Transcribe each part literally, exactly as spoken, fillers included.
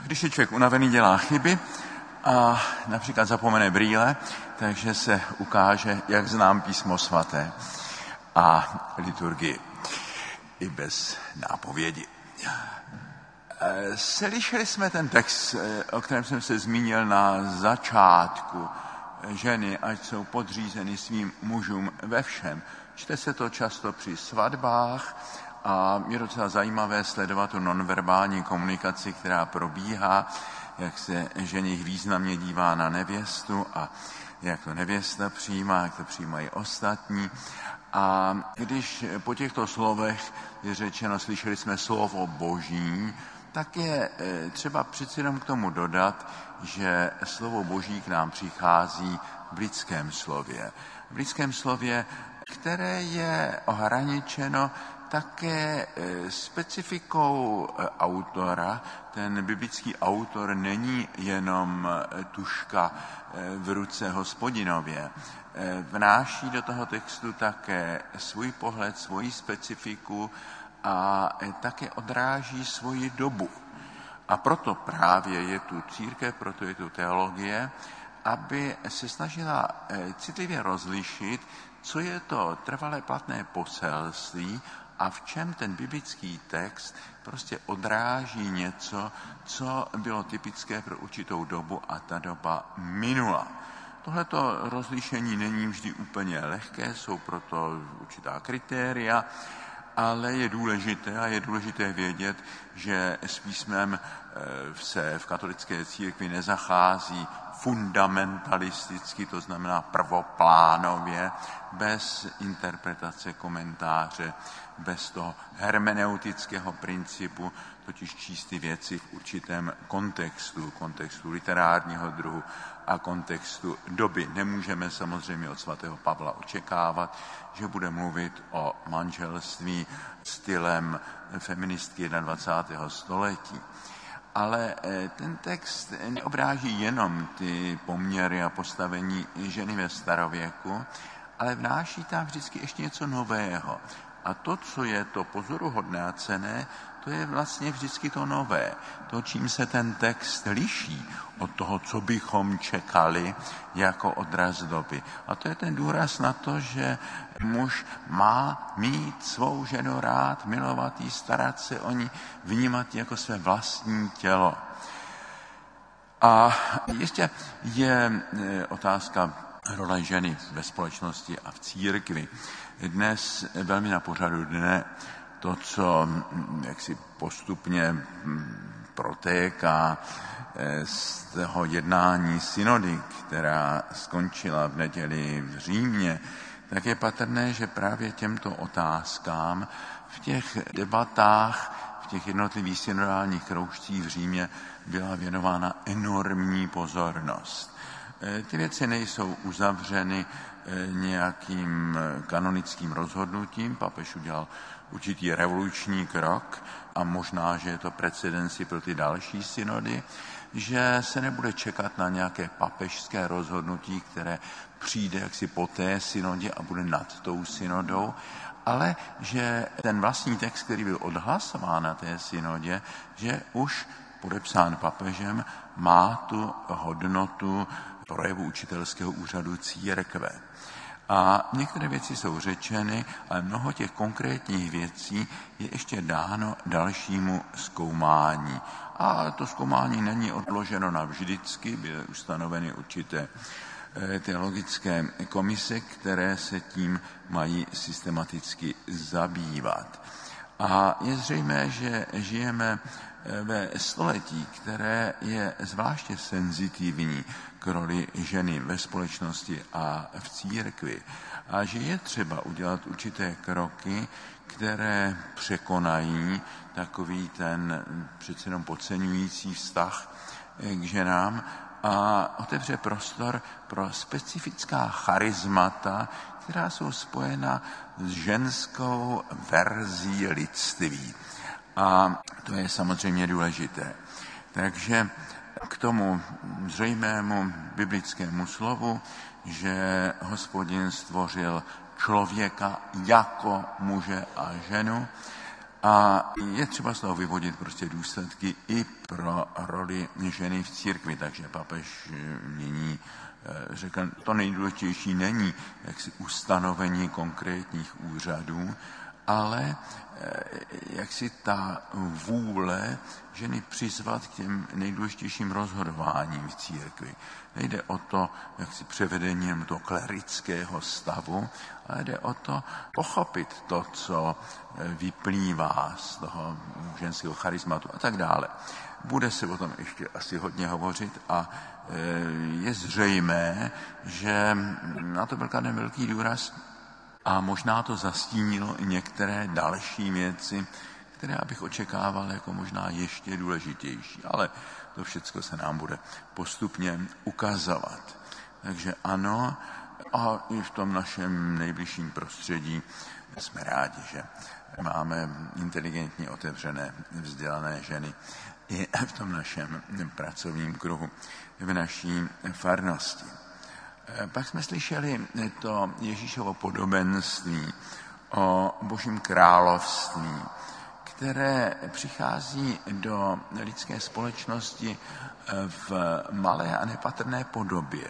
Když je člověk unavený, dělá chyby a například zapomene brýle, takže se ukáže, jak znám písmo svaté a liturgii i bez nápovědi. Slyšeli jsme ten text, o kterém jsem se zmínil na začátku. Ženy, ať jsou podřízeny svým mužům ve všem. Čte se to často při svatbách a je docela zajímavé sledovat tu nonverbální komunikaci, která probíhá, jak se ženich významně dívá na nevěstu a jak to nevěsta přijímá, jak to přijímají ostatní. A když po těchto slovech je řečeno, slyšeli jsme slovo Boží, tak je třeba přeci jenom k tomu dodat, že slovo Boží k nám přichází v lidském slově. V lidském slově, které je ohraničeno také specifikou autora. Ten biblický autor není jenom tužka v ruce Hospodinově. Vnáší do toho textu také svůj pohled, svoji specifiku a také odráží svoji dobu. A proto právě je tu církev, proto je tu teologie, aby se snažila citlivě rozlišit, co je to trvalé platné poselství a v čem ten biblický text prostě odráží něco, co bylo typické pro určitou dobu a ta doba minula. Tohleto rozlišení není vždy úplně lehké, jsou proto určitá kritéria, ale je důležité a je důležité vědět, že s písmem se v katolické církvi nezachází fundamentalisticky, to znamená prvoplánově, bez interpretace, komentáře, bez toho hermeneutického principu, totiž číst ty věci v určitém kontextu, kontextu literárního druhu a kontextu doby. Nemůžeme samozřejmě od svatého Pavla očekávat, že bude mluvit o manželství stylem feministky dvacátého prvního století. Ale ten text neobráží jenom ty poměry a postavení ženy ve starověku, ale vnáší tam vždycky ještě něco nového. A to, co je to pozoruhodné a cenné, to je vlastně vždycky to nové. To, čím se ten text liší od toho, co bychom čekali jako odraz doby. A to je ten důraz na to, že muž má mít svou ženu rád, milovat ji, starat se o ní, vnímat ji jako své vlastní tělo. A ještě je otázka role ženy ve společnosti a v církvi. Dnes velmi na pořadu dne to, co jaksi postupně protéká z toho jednání synody, která skončila v neděli v Římě, tak je patrné, že právě těmto otázkám v těch debatách, v těch jednotlivých synodálních kroužcích v Římě byla věnována enormní pozornost. Ty věci nejsou uzavřeny nějakým kanonickým rozhodnutím. Papež udělal určitý revoluční krok a možná, že je to precedenci pro ty další synody, že se nebude čekat na nějaké papežské rozhodnutí, které přijde jaksi po té synodě a bude nad tou synodou, ale že ten vlastní text, který byl odhlasován na té synodě, že už podepsán papežem, má tu hodnotu projevu učitelského úřadu církve. A některé věci jsou řečeny, ale mnoho těch konkrétních věcí je ještě dáno dalšímu zkoumání. A to zkoumání není odloženo navždycky, byly ustanoveny určité teologické komise, které se tím mají systematicky zabývat. A je zřejmé, že žijeme ve století, které je zvláště senzitivní k roli ženy ve společnosti a v církvi. A že je třeba udělat určité kroky, které překonají takový ten přece jenom podceňující vztah k ženám a otevře prostor pro specifická charismata, která jsou spojena s ženskou verzí lidství. A to je samozřejmě důležité. Takže k tomu zřejmému biblickému slovu, že Hospodin stvořil člověka jako muže a ženu A je třeba z toho vyvodit prostě důsledky i pro roli ženy v církvi. Takže papež nyní řekl, to nejdůležitější není jaksi ustanovení konkrétních úřadů, ale jak si ta vůle ženy přizvat k těm nejdůležitějším rozhodováním v církvi. Nejde o to, jak si převedením toho klerického stavu, ale jde o to pochopit to, co vyplývá z toho ženského charismatu a tak dále. Bude se o tom ještě asi hodně hovořit a je zřejmé, že na to byl kladen velký důraz a možná to zastínilo i některé další věci, které bych očekával jako možná ještě důležitější. Ale to všechno se nám bude postupně ukazovat. Takže ano, a i v tom našem nejbližším prostředí jsme rádi, že máme inteligentně otevřené, vzdělané ženy i v tom našem pracovním kruhu, v naší farnosti. Pak jsme slyšeli to Ježíšovo podobenství o Božím království, které přichází do lidské společnosti v malé a nepatrné podobě,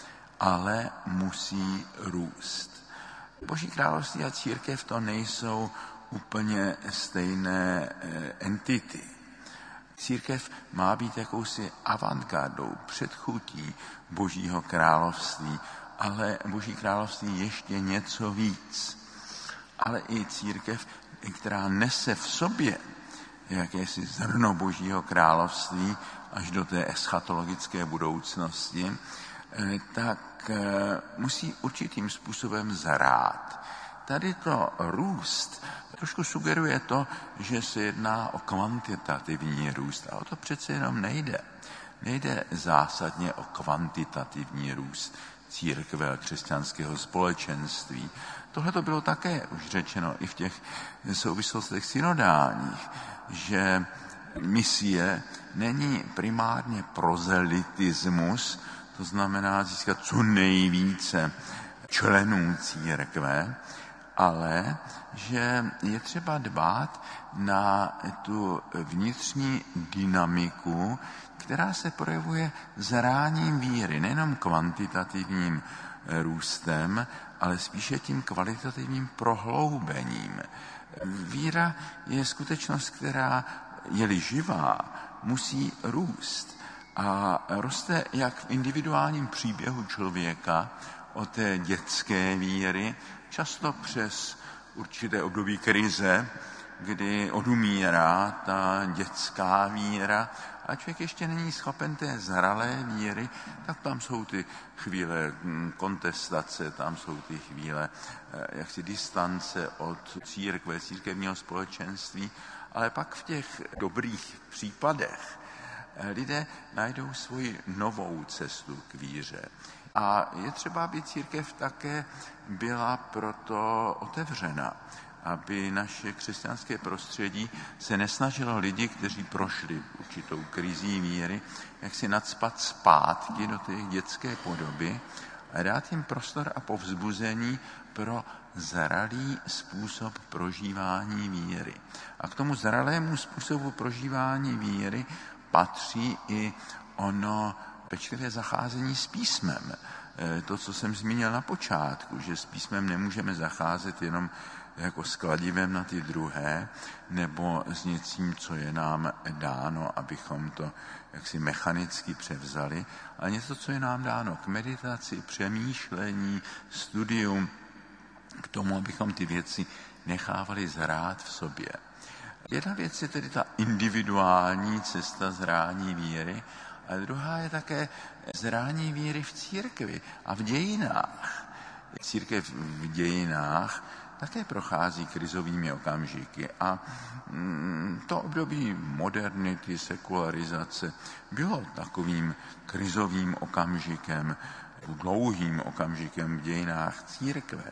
ale musí růst. Boží království a církev to nejsou úplně stejné entity. Církev má být jakousi avantgardou, předchůdí Božího království, ale Boží království ještě něco víc. Ale i církev, která nese v sobě jakési zrno Božího království až do té eschatologické budoucnosti, tak musí určitým způsobem zrát. Tady to růst trošku sugeruje to, že se jedná o kvantitativní růst. A o to přece jenom nejde. Nejde zásadně o kvantitativní růst církve a křesťanského společenství. Tohle to bylo také už řečeno i v těch souvislostech synodálních, že misie není primárně prozelitismus, to znamená získat co nejvíce členů církve, ale že je třeba dbát na tu vnitřní dynamiku, která se projevuje zráním víry, nejenom kvantitativním růstem, ale spíše tím kvalitativním prohloubením. Víra je skutečnost, která, je-li živá, musí růst. A roste jak v individuálním příběhu člověka od té dětské víry, často přes určité období krize, kdy odumírá ta dětská víra a člověk ještě není schopen té zralé víry, tak tam jsou ty chvíle kontestace, tam jsou ty chvíle jaksi distance od církve, církevního společenství, ale pak v těch dobrých případech lidé najdou svoji novou cestu k víře. A je třeba, aby církev také byla proto otevřena, aby naše křesťanské prostředí se nesnažilo lidi, kteří prošli určitou krizí víry, jak si nacpat zpátky do té dětské podoby a dát jim prostor a povzbuzení pro zralý způsob prožívání víry. A k tomu zralému způsobu prožívání víry patří i ono pečlivé zacházení s písmem. To, co jsem zmínil na počátku, že s písmem nemůžeme zacházet jenom jako s kladivem na ty druhé, nebo s něčím, co je nám dáno, abychom to jaksi mechanicky převzali, ale něco, co je nám dáno k meditaci, přemýšlení, studium, k tomu, abychom ty věci nechávali zrát v sobě. Jedna věc je tedy ta individuální cesta zrání víry, a druhá je také zrání víry v církvi a v dějinách. Církev v dějinách také prochází krizovými okamžiky a to období modernity, sekularizace bylo takovým krizovým okamžikem, dlouhým okamžikem v dějinách církve.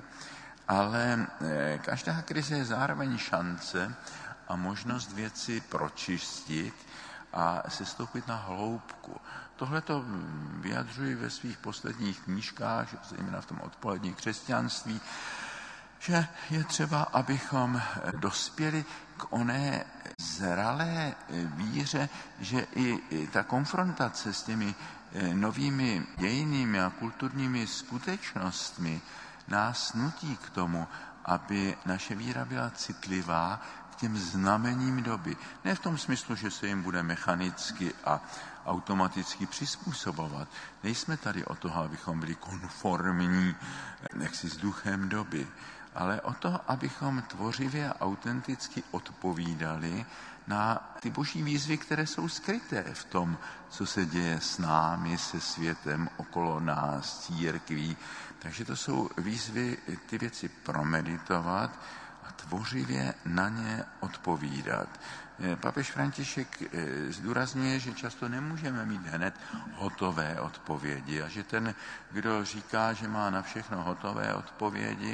Ale každá krize je zároveň šance a možnost věci pročistit a sestoupit na hloubku. Tohle to vyjadřuji ve svých posledních knížkách, zejména v tom odpolední křesťanství, že je třeba, abychom dospěli k k oné zralé víře, že i ta konfrontace s těmi novými dějinými a kulturními skutečnostmi nás nutí k tomu, aby naše víra byla citlivá k těm znamením doby. Ne v tom smyslu, že se jim bude mechanicky a automaticky přizpůsobovat. Nejsme tady o toho, abychom byli konformní jaksi s duchem doby, ale o to, abychom tvořivě a autenticky odpovídali na ty boží výzvy, které jsou skryté v tom, co se děje s námi, se světem okolo nás, církví. Takže to jsou výzvy ty věci promeditovat a tvořivě na ně odpovídat. Papež František zdůrazňuje, že často nemůžeme mít hned hotové odpovědi a že ten, kdo říká, že má na všechno hotové odpovědi,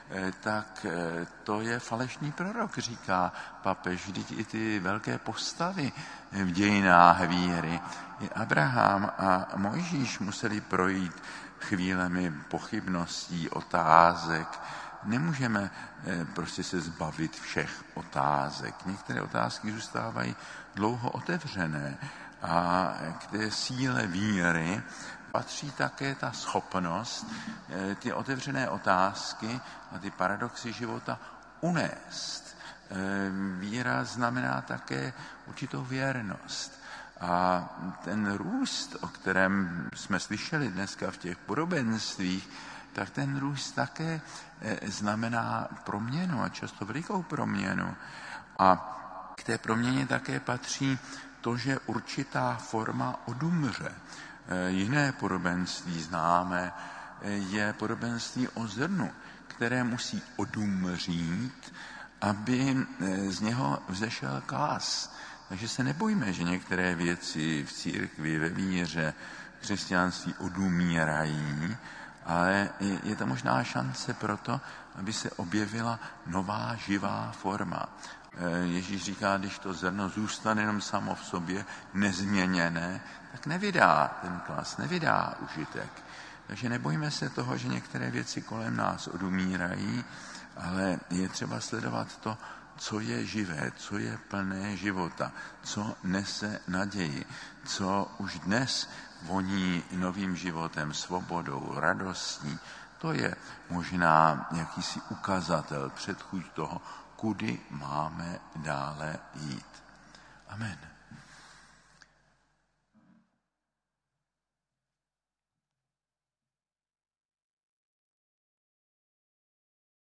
tak to je falešný prorok, říká papež. Vždyť i ty velké postavy v dějinách víry, i Abraham a Mojžíš museli projít chvílemi pochybností, otázek. Nemůžeme prostě se zbavit všech otázek. Některé otázky zůstávají dlouho otevřené a k té síle víry patří také ta schopnost ty otevřené otázky a ty paradoxy života unést. Víra znamená také určitou věrnost. A ten růst, o kterém jsme slyšeli dneska v těch podobenstvích, tak ten růst také znamená proměnu a často velikou proměnu. A k té proměně také patří to, že určitá forma odumře. Jiné podobenství známe je podobenství o zrnu, které musí odumřít, aby z něho vzešel klas. Takže se nebojme, že některé věci v církvi, ve víře, v křesťanství odumírají, ale je to možná šance pro to, aby se objevila nová živá forma. Ježíš říká, když to zrno zůstane jenom samo v sobě, nezměněné, tak nevydá ten klas, nevydá užitek. Takže nebojme se toho, že některé věci kolem nás odumírají, ale je třeba sledovat to, co je živé, co je plné života, co nese naději, co už dnes voní novým životem, svobodou, radostí. To je možná jakýsi ukazatel, předchůd toho, kudy máme dále jít. Amen.